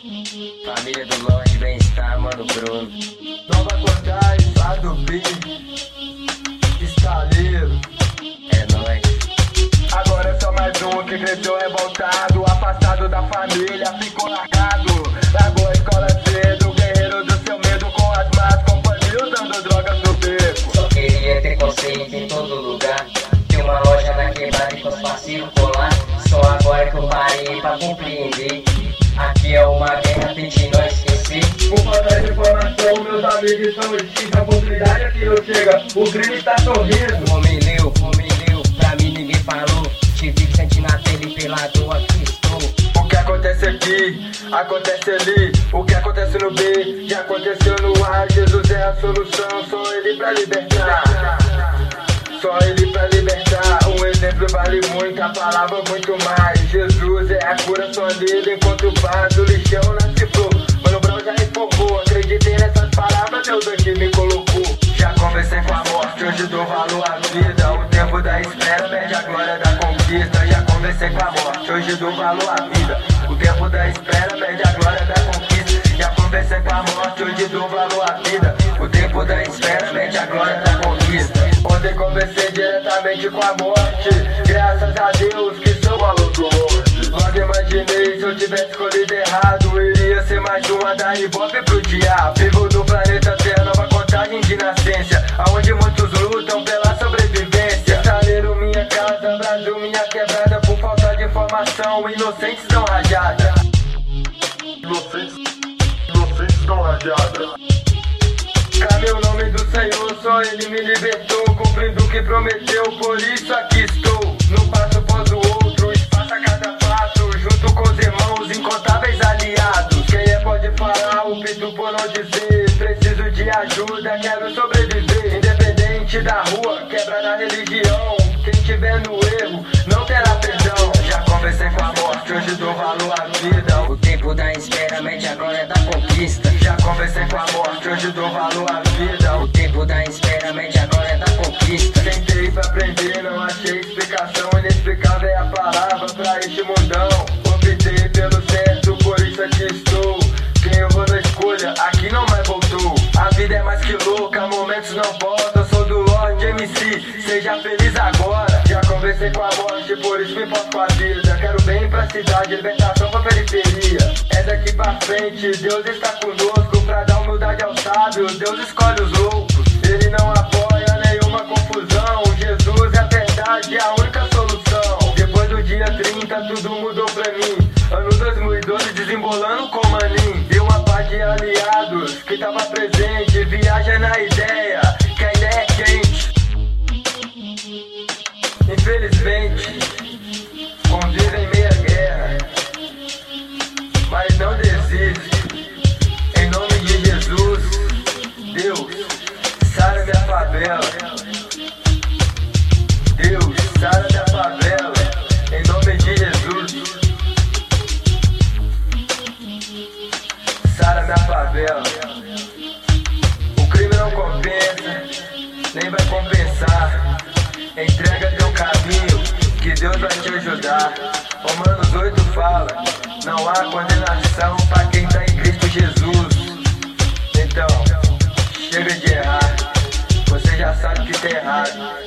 Família do Lorde, bem-estar, mano Bruno. Nova Cordais, lado B, estaleiro. É nóis. Agora é só mais um que cresceu revoltado, afastado da família, ficou largado. Largou a escola cedo, guerreiro do seu medo, com as más companhias, usando drogas no beco. Só queria ter consciência em todo lugar. Tem uma loja na quebrada e com os parceiros colar. Só agora que eu parei pra compreender. Aqui é uma guerra, tente não esquecer. Com falta de informação, meus amigos estão extintos. A oportunidade aqui não chega, o crime tá sorrindo. O homem leu, pra mim ninguém falou. Tive que sentir na pele pela dor, aqui estou. O que acontece aqui, acontece ali. O que acontece no B, já aconteceu no A. Jesus é a solução, só ele pra libertar. Só ele pra libertar. Um exemplo vale muito, a palavra muito mais. Jesus é a cura, só nele encontro paz. O lixão nasce flor, Mano Brown já reformou. Acreditei nessas palavras, Deus aqui me colocou. Já conversei com a morte, hoje dou valor à vida. O tempo da espera perde a glória da conquista. Já conversei com a morte, hoje dou valor à vida. O tempo da espera perde a glória da conquista. Já conversei com a morte, hoje dou valor à vida. O tempo da espera perde a glória da conquista. Ontem conversei diretamente com a morte. Graças a Deus que sou maluco. Logo imaginei, se eu tivesse escolhido errado, iria ser mais uma da Ibope pro diabo. Vivo no planeta Terra, nova contagem de nascença, aonde muitos lutam pela sobrevivência. Estaleiro, minha casa, Brasil, minha quebrada. Por falta de informação, inocentes são rajadas. Inocentes são rajadas. Clamei o nome do Senhor, só Ele me libertou, cumprindo o que prometeu, por isso aqui estou. Num passo após o outro, espaço a cada passo, junto com os irmãos, incontáveis aliados. Quem é pode falar, o pito por não dizer. Preciso de ajuda, quero sobreviver. Independente da rua, quebra na religião. Quem tiver no erro, não terá perdão. Já conversei com a morte, hoje dou valor à vida. O tempo da espera mede a glória da conquista. Já conversei com a morte, hoje dou valor à vida. O tempo da espera mede a glória da conquista. Tentei pra aprender, não achei explicação. Inexplicável é a palavra pra este mundão. Optei pelo certo, por isso aqui estou. Quem eu vou na escolha, aqui não mais voltou. A vida é mais que louca, momentos não voltam. Sou do Lorde MC, seja feliz agora. Já conversei com a morte, por isso me importo com a vida. Quero bem pra cidade, libertação pra periferia. É daqui pra frente, Deus está conosco. Pra dar humildade aos sábios, Deus escolhe os loucos. Ele não apoia nenhuma confusão. Jesus é a verdade, é a única solução. Depois do dia 30, tudo mudou pra mim. Ano 2012, desembolando com manim. E uma parte de aliados que tava presente. Viaja na ideia, que a ideia é quente. Infelizmente, convive em meia guerra, mas não desiste. Em nome de Jesus, Deus, sara minha favela. Deus, sara minha favela. Em nome de Jesus, sara minha favela. O crime não compensa, nem vai compensar. Entrega teu caminho, que Deus vai te ajudar. Romanos 8 fala: não há condenação para quem tá em Cristo Jesus. Então, chega de errar, você já sabe que tá errado.